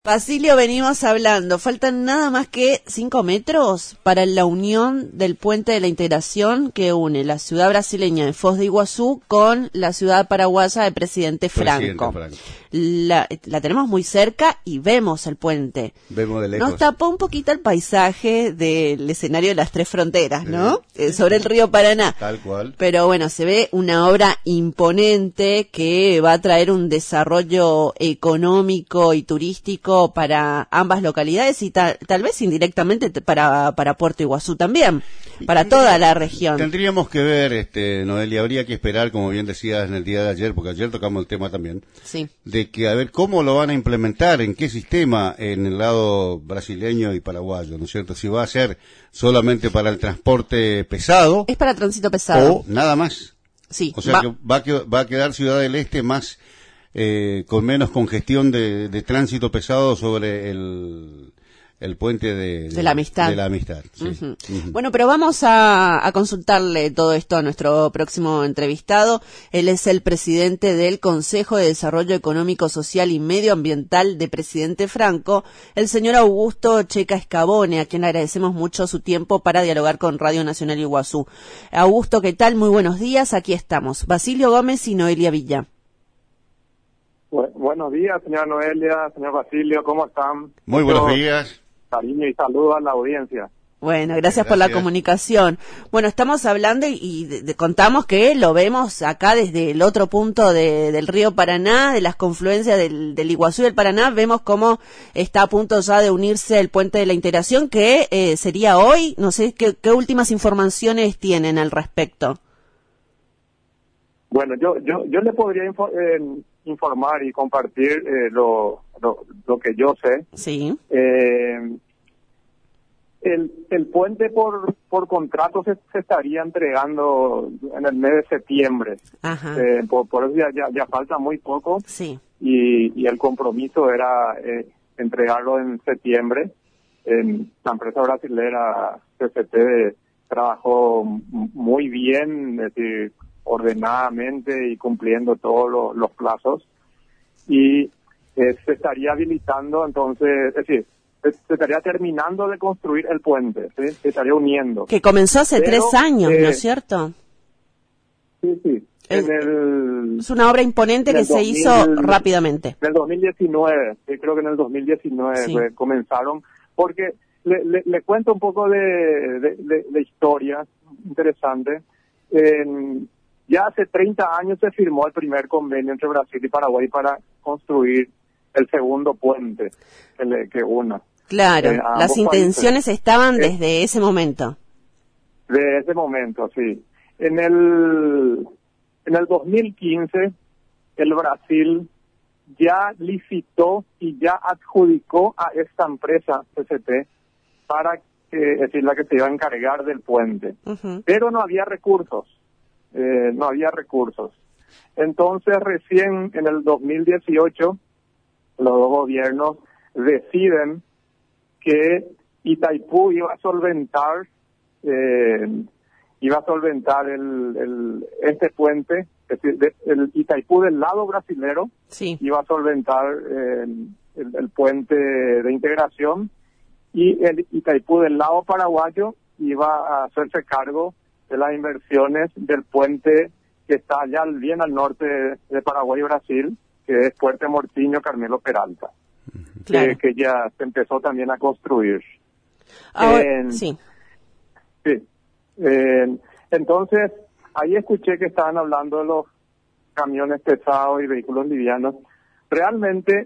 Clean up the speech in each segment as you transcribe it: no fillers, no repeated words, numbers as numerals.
Basilio, venimos hablando, faltan nada más que 5 metros para la unión del puente de la integración que une la ciudad brasileña de Foz de Iguazú con la ciudad paraguaya de Presidente Franco. La tenemos muy cerca y vemos el puente. Vemos de lejos. Nos tapó un poquito el paisaje del escenario de las tres fronteras, ¿no? Sobre el río Paraná. Tal cual. Pero bueno, se ve una obra imponente que va a traer un desarrollo económico y turístico para ambas localidades y tal vez indirectamente para Puerto Iguazú también, para toda la región. Tendríamos que ver, Noelia, habría que esperar, como bien decías en el día de ayer, porque ayer tocamos el tema también, sí, de que a ver cómo lo van a implementar, en qué sistema en el lado brasileño y paraguayo, ¿no es cierto? Si va a ser solamente para el transporte pesado. Es para tránsito pesado. O nada más. Sí. O sea que va a quedar Ciudad del Este más con menos congestión de tránsito pesado sobre el puente de la amistad. De la amistad, sí. Bueno, pero vamos a consultarle todo esto a nuestro próximo entrevistado. Él es el presidente del Consejo de Desarrollo Económico, Social y Medioambiental de Presidente Franco, el señor Augusto Checa Scavone, a quien le agradecemos mucho su tiempo para dialogar con Radio Nacional Iguazú. Augusto, ¿qué tal? Muy buenos días, aquí estamos. Basilio Gómez y Noelia Villa. Buenos días, señora Noelia, señor Basilio, ¿cómo están? Muy buenos días. Cariño y saludo a la audiencia. Bueno, gracias por la comunicación. Bueno, estamos hablando y contamos que lo vemos acá desde el otro punto del río Paraná, de las confluencias del Iguazú y del Paraná. Vemos cómo está a punto ya de unirse el puente de la integración, que sería hoy. No sé qué últimas informaciones tienen al respecto. Bueno, yo le podría informar y compartir lo que yo sé. Sí. El puente por contrato se estaría entregando en el mes de septiembre. Ajá. Por eso ya falta muy poco. Sí. Y el compromiso era entregarlo en septiembre. La empresa brasilera CCT trabajó muy bien, es decir, ordenadamente y cumpliendo todos los plazos, y se estaría habilitando entonces, es decir, se estaría terminando de construir el puente, ¿sí? Se estaría uniendo. Que comenzó hace 3 años, ¿no es cierto? Sí. Es una obra imponente que se hizo rápidamente. En el 2019, sí, creo que en el 2019 sí. Comenzaron, porque le cuento un poco de historia interesante. Ya hace 30 años se firmó el primer convenio entre Brasil y Paraguay para construir el segundo puente que una. Claro, las intenciones estaban desde ese momento. De ese momento, sí. En el 2015, el Brasil ya licitó y ya adjudicó a esta empresa CCT para es decir, la que se iba a encargar del puente. Pero no había recursos. Entonces recién en el 2018 los dos gobiernos deciden que Itaipú iba a solventar este puente, es decir, el Itaipú del lado brasilero sí. Iba a solventar el puente de integración, y el Itaipú del lado paraguayo iba a hacerse cargo de las inversiones del puente que está allá bien al norte de Paraguay y Brasil, que es Puerto Mortiño Carmelo Peralta, claro. que ya se empezó también a construir. Sí. Entonces, ahí escuché que estaban hablando de los camiones pesados y vehículos livianos. Realmente,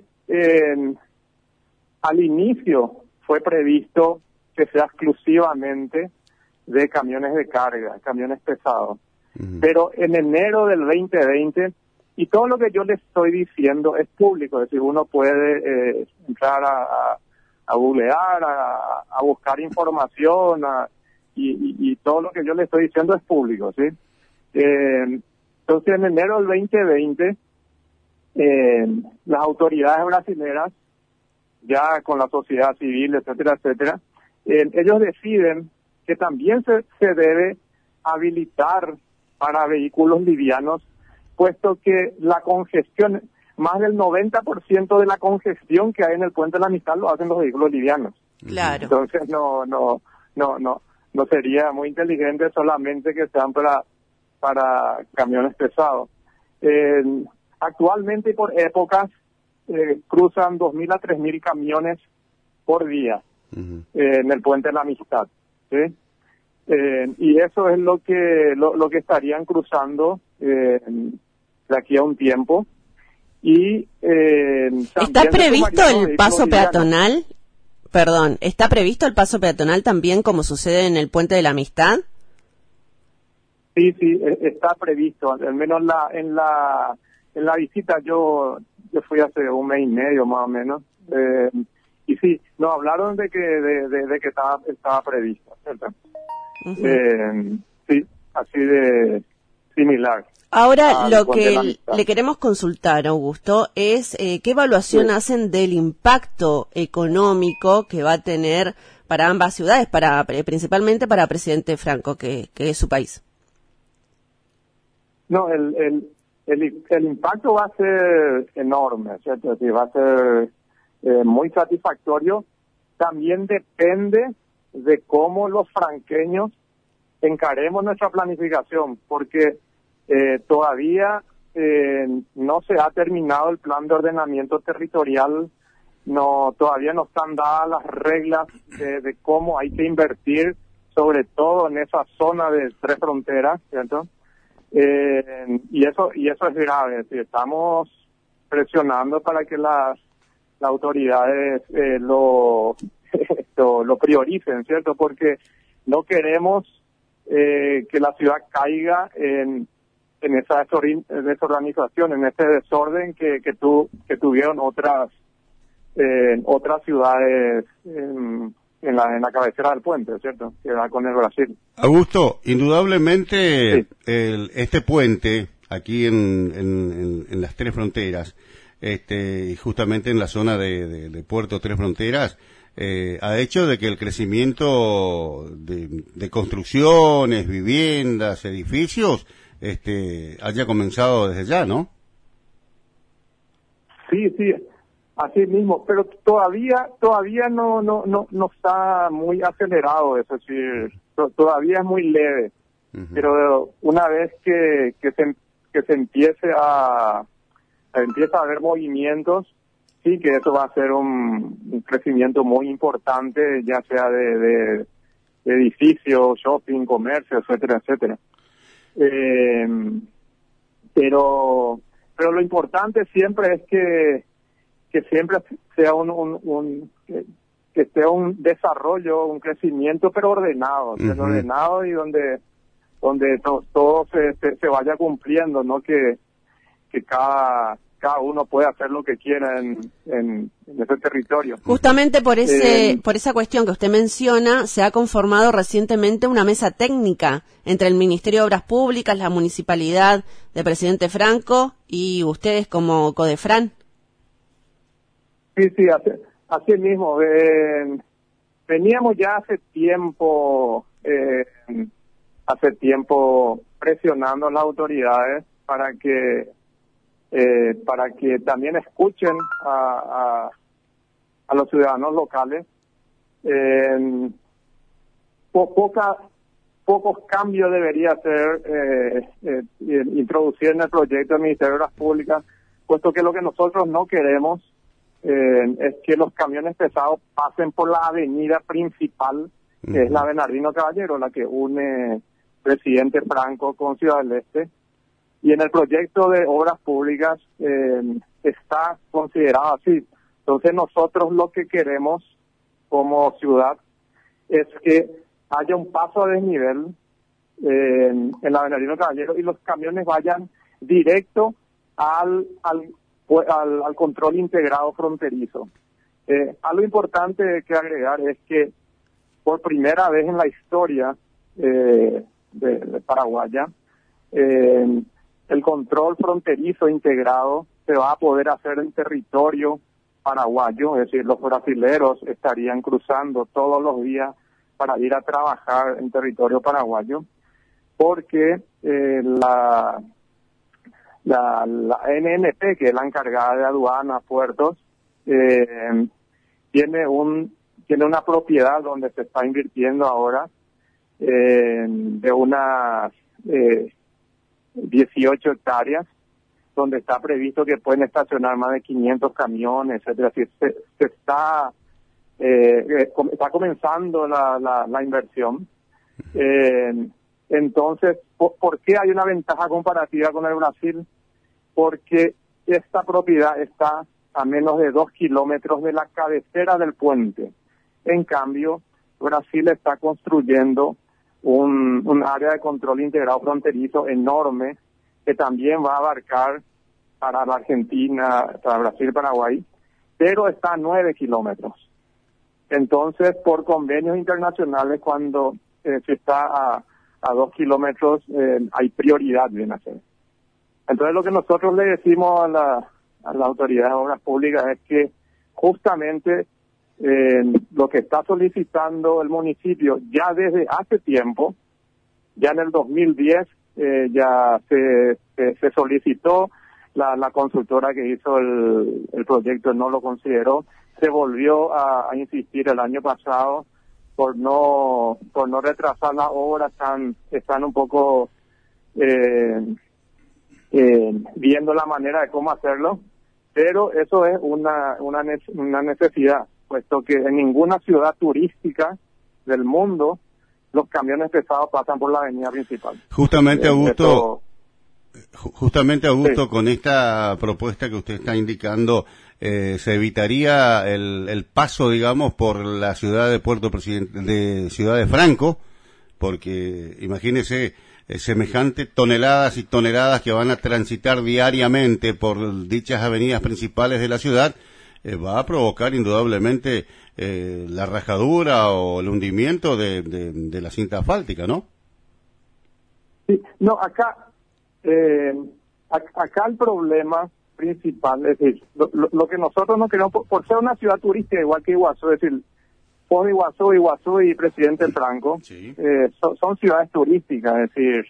al inicio fue previsto que sea exclusivamente de camiones de carga, camiones pesados. Pero en enero del 2020, y todo lo que yo les estoy diciendo es público, es decir, uno puede entrar a googlear, a buscar información, y todo lo que yo le estoy diciendo es público, ¿sí? Entonces, en enero del 2020, las autoridades brasileras, ya con la sociedad civil, etcétera, ellos deciden que también se debe habilitar para vehículos livianos, puesto que la congestión, más del 90% de la congestión que hay en el Puente de la Amistad lo hacen los vehículos livianos. Claro. Entonces no sería muy inteligente solamente que sean para camiones pesados. Actualmente y por épocas cruzan 2.000 a 3.000 camiones por día en el Puente de la Amistad, ¿sí? Y eso es lo que estarían cruzando de aquí a un tiempo. Y ¿está previsto el paso peatonal? Perdón, ¿está previsto el paso peatonal también como sucede en el Puente de la Amistad? Sí, está previsto, al menos en la visita yo fui hace un mes y medio más o menos, y sí, nos hablaron de que estaba previsto, ¿cierto? Sí, así de similar. Ahora, lo que le queremos consultar, Augusto, es qué evaluación hacen del impacto económico que va a tener para ambas ciudades, principalmente para Presidente Franco, que es su país. No, el impacto va a ser enorme, ¿cierto? Sí, va a ser muy satisfactorio. También depende de cómo los franqueños encaremos nuestra planificación, porque todavía no se ha terminado el plan de ordenamiento territorial, todavía no están dadas las reglas de cómo hay que invertir, sobre todo en esa zona de tres fronteras, ¿cierto? Y eso es grave. Es decir, estamos presionando para que las autoridades lo prioricen, ¿cierto? Porque no queremos que la ciudad caiga en esa desorganización, en ese desorden que tuvieron otras ciudades en la cabecera del puente, ¿cierto? Que va con el Brasil. Augusto, indudablemente sí. Este puente aquí en las tres fronteras, justamente en la zona de Puerto Tres Fronteras, ha hecho de que el crecimiento de construcciones, viviendas, edificios, haya comenzado desde ya, ¿no? Sí, así mismo, pero todavía no está muy acelerado, es decir, todavía es muy leve. Pero una vez que se empiece a haber movimientos, sí que eso va a ser un crecimiento muy importante, ya sea de edificios, shopping, comercio, etcétera, etcétera. Pero lo importante siempre es que siempre sea que sea un desarrollo, un crecimiento, pero ordenado, ordenado y donde todo se vaya cumpliendo, no que cada uno puede hacer lo que quiera en ese territorio. Justamente por esa cuestión que usted menciona, se ha conformado recientemente una mesa técnica entre el Ministerio de Obras Públicas, la Municipalidad de Presidente Franco y ustedes como Codefran. Sí, así mismo. Veníamos ya hace tiempo presionando a las autoridades para que también escuchen a los ciudadanos locales. Pocos cambios debería hacer introducir en el proyecto del Ministerio de Obras Públicas, puesto que lo que nosotros no queremos es que los camiones pesados pasen por la avenida principal, que es la Bernardino Caballero, la que une Presidente Franco con Ciudad del Este. Y en el proyecto de obras públicas está considerado así. Entonces nosotros lo que queremos como ciudad es que haya un paso a desnivel en la Bernardino Caballero y los camiones vayan directo al control integrado fronterizo. Algo importante que agregar es que por primera vez en la historia de Paraguaya, el control fronterizo integrado se va a poder hacer en territorio paraguayo, es decir, los brasileros estarían cruzando todos los días para ir a trabajar en territorio paraguayo, porque la NNP, que es la encargada de aduanas, puertos, tiene una propiedad donde se está invirtiendo ahora de unas 18 hectáreas, donde está previsto que pueden estacionar más de 500 camiones, etcétera. Así está comenzando la inversión. Entonces, ¿por qué hay una ventaja comparativa con el Brasil? Porque esta propiedad está a menos de 2 kilómetros de la cabecera del puente. En cambio, Brasil está construyendo un área de control integrado fronterizo enorme que también va a abarcar para la Argentina, para Brasil, Paraguay, pero está a 9 kilómetros. Entonces, por convenios internacionales, cuando se está a 2 kilómetros, hay prioridad de hacer. Entonces, lo que nosotros le decimos a la autoridad de obras públicas es que justamente lo que está solicitando el municipio ya desde hace tiempo, ya en el 2010 ya se solicitó, la consultora que hizo el proyecto no lo consideró, se volvió a insistir el año pasado por no retrasar las obras, están un poco viendo la manera de cómo hacerlo, pero eso es una necesidad, puesto que en ninguna ciudad turística del mundo los camiones pesados pasan por la avenida principal. Justamente, Augusto, Sí. Con esta propuesta que usted está indicando, se evitaría el paso, digamos, por la ciudad de de Ciudad de Franco, porque imagínese semejante toneladas y toneladas que van a transitar diariamente por dichas avenidas principales de la ciudad, va a provocar indudablemente la rajadura o el hundimiento de la cinta asfáltica, ¿no? Sí, no, acá el problema principal, es decir, lo que nosotros no queremos, por ser una ciudad turística igual que Iguazú, es decir, Foz de Iguazú y Presidente Franco, Sí. son ciudades turísticas, es decir,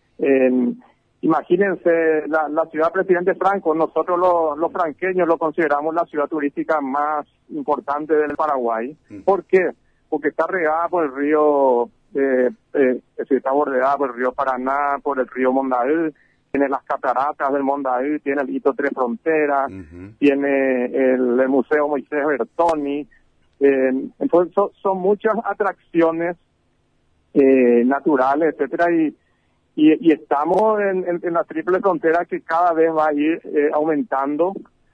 imagínense la ciudad Presidente Franco, nosotros los franqueños lo consideramos la ciudad turística más importante del Paraguay. ¿Por qué? Porque está regada por el río, está bordeada por el río Paraná, por el río Mondaú, tiene las cataratas del Mondaú, tiene el Hito Tres Fronteras, tiene el Museo Moisés Bertoni. Entonces son muchas atracciones naturales, etcétera, y estamos en la triple frontera que cada vez va a ir aumentando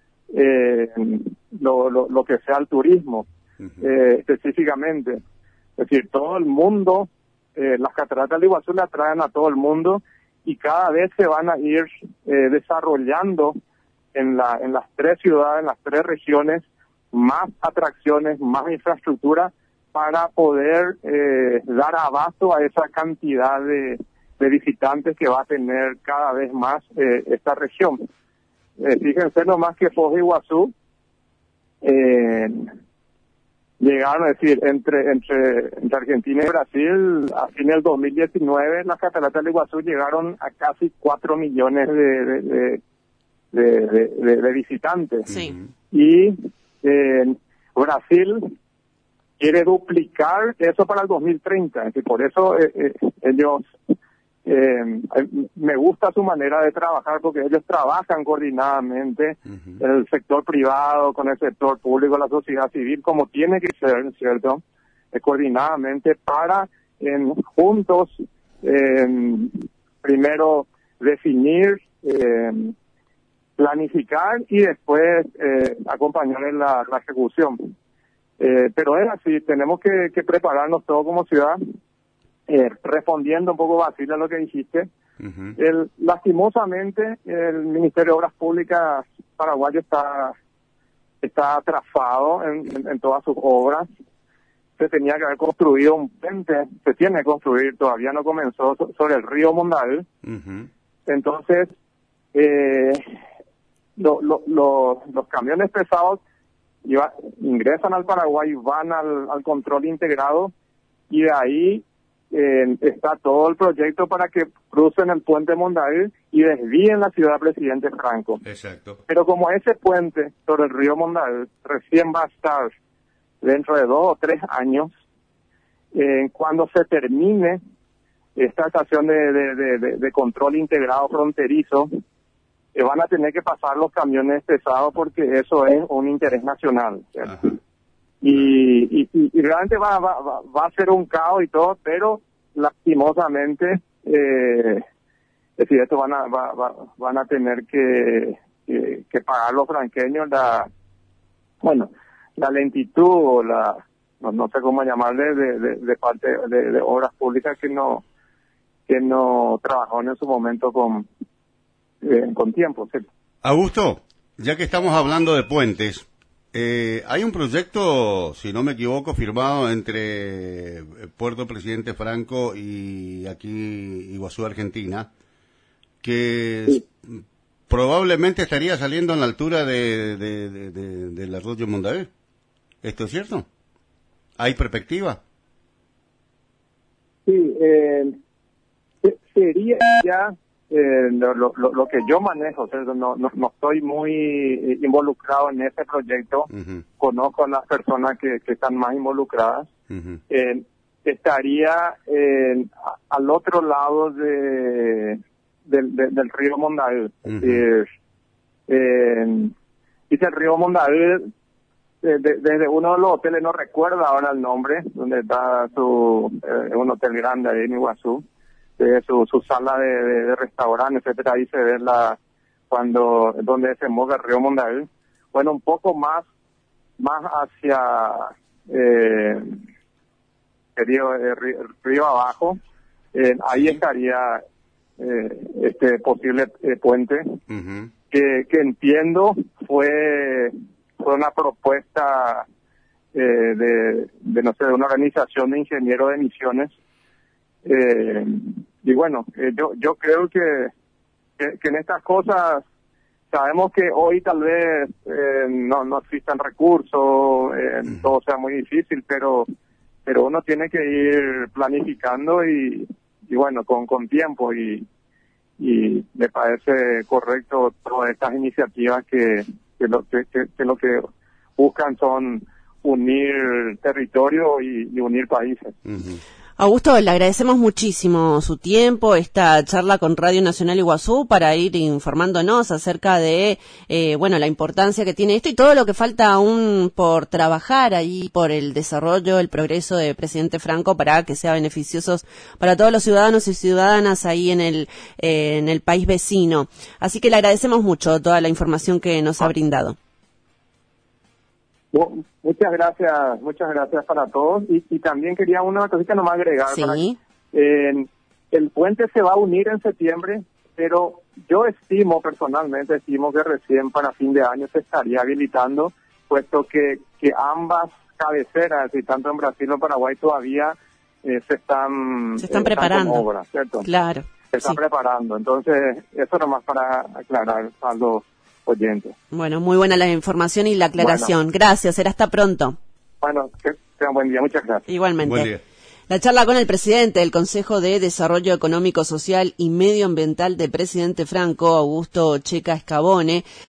lo que sea el turismo, específicamente. Es decir, todo el mundo, las cataratas del Iguazú le atraen a todo el mundo y cada vez se van a ir desarrollando en las 3 ciudades, en las 3 regiones, más atracciones, más infraestructura para poder dar abasto a esa cantidad de visitantes que va a tener cada vez más esta región. Fíjense nomás que Foz de Iguazú llegaron, es decir, entre Argentina y Brasil, a fin del 2019, las cataratas del Iguazú llegaron a casi 4 millones de visitantes. Sí. Y Brasil quiere duplicar eso para el 2030, y por eso ellos, me gusta su manera de trabajar, porque ellos trabajan coordinadamente, el sector privado con el sector público, la sociedad civil, como tiene que ser, ¿cierto? Coordinadamente para juntos primero definir, planificar y después acompañar en la ejecución. Pero es así, tenemos que prepararnos todos como ciudad, respondiendo un poco, Basile, a lo que dijiste. Lastimosamente, el Ministerio de Obras Públicas paraguayo está atrasado en todas sus obras. Se tenía que haber construido un puente, se tiene que construir, todavía no comenzó, sobre el río Mondaú. Entonces, los camiones pesados ingresan al Paraguay, van al control integrado, y de ahí está todo el proyecto para que crucen el puente Mondavi y desvíen la ciudad Presidente Franco. Exacto. Pero como ese puente sobre el río Mondavi recién va a estar dentro de 2 o 3 años, cuando se termine esta estación de control integrado fronterizo, van a tener que pasar los camiones pesados porque eso es un interés nacional, ¿cierto? Y realmente va a ser un caos y todo, pero lastimosamente, es decir, esto van a tener que pagar los franqueños la lentitud o no sé cómo llamarle de parte de obras públicas que no trabajó en su momento con tiempo, ¿cierto? Augusto, ya que estamos hablando de puentes, hay un proyecto, si no me equivoco, firmado entre Puerto Presidente Franco y aquí Iguazú, Argentina, que sí, probablemente estaría saliendo en la altura del arroyo Mondavi. ¿Esto es cierto? ¿Hay perspectiva? Sí, sería ya lo que yo manejo, o sea, no estoy muy involucrado en este proyecto. Uh-huh. Conozco a las personas que están más involucradas. Uh-huh. Estaría al otro lado del río Mondavi. Uh-huh. Dice el río Mondavi, desde uno de los hoteles, no recuerdo ahora el nombre, donde está un hotel grande ahí en Iguazú, su sala de restaurante, etcétera, ahí se ve donde desemboca el río Mondavi. Bueno, un poco más hacia río abajo, ahí estaría este posible puente. Uh-huh. que entiendo fue una propuesta de una organización de ingenieros de Misiones. Y bueno, yo creo que en estas cosas sabemos que hoy tal vez no existan recursos, todo sea muy difícil, pero uno tiene que ir planificando y bueno, con tiempo, y me parece correcto todas estas iniciativas que lo que buscan son unir territorio y unir países. Uh-huh. Augusto, le agradecemos muchísimo su tiempo, esta charla con Radio Nacional Iguazú, para ir informándonos acerca de la importancia que tiene esto y todo lo que falta aún por trabajar ahí por el desarrollo, el progreso de Presidente Franco para que sea beneficiosos para todos los ciudadanos y ciudadanas ahí en el país vecino. Así que le agradecemos mucho toda la información que nos ha brindado. Muchas gracias para todos, y también quería una cosita nomás agregar. Sí. El puente se va a unir en septiembre, pero yo personalmente estimo que recién para fin de año se estaría habilitando, puesto que ambas cabeceras, y tanto en Brasil o Paraguay, todavía se están preparando. Con obras, ¿cierto? Claro. Se están preparando, entonces eso nomás para aclarar a los oyentes. Bueno, muy buena la información y la aclaración. Bueno. Gracias, será hasta pronto. Bueno, que tengan buen día, muchas gracias. Igualmente. Buen día. La charla con el presidente del Consejo de Desarrollo Económico, Social y Medioambiental de Presidente Franco, Augusto Checa Scavone.